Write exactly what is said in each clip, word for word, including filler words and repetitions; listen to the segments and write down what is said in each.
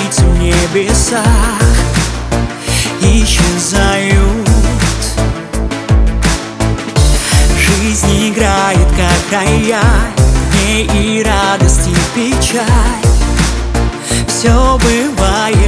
птицы в небесах исчезают. Жизнь играет как рояль, в ней и радость, и печаль. Все бывает.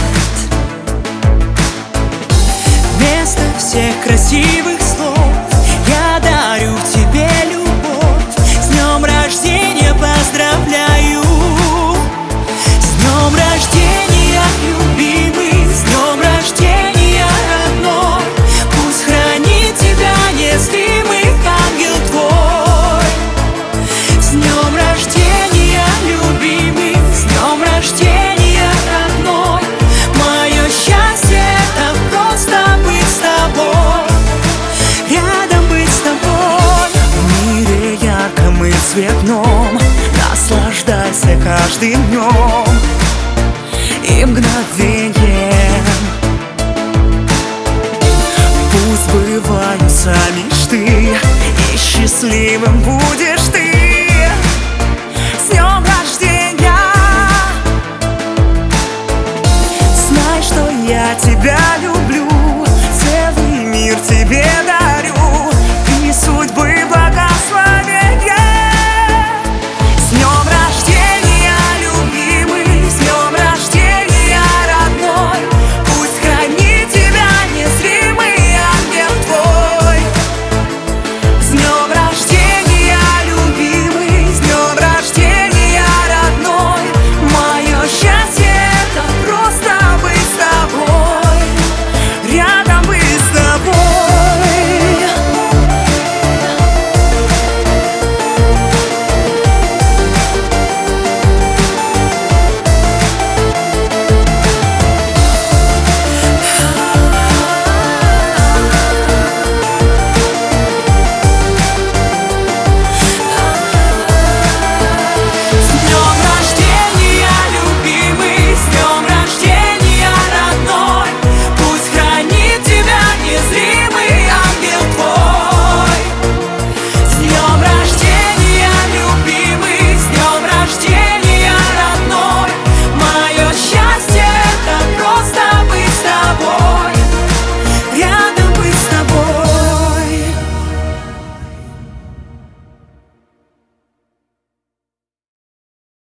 Вместо всех красивых слов я дарю тебе любовь. С днем рождения поздравляю! С днем рождения, любимый! С днем рождения, родной! Пусть хранит тебя незримый ангел твой. С днем рождения, любимый! С днем рождения, родной! Мое счастье — это просто быть с тобой, рядом быть с тобой. В мире ярком и цветном наслаждайся каждым днем и мгновеньем. Пусть сбываются мечты, и счастливым будешь ты. С днем рождения! Знай, что я тебя люблю, целый мир тебе дарю.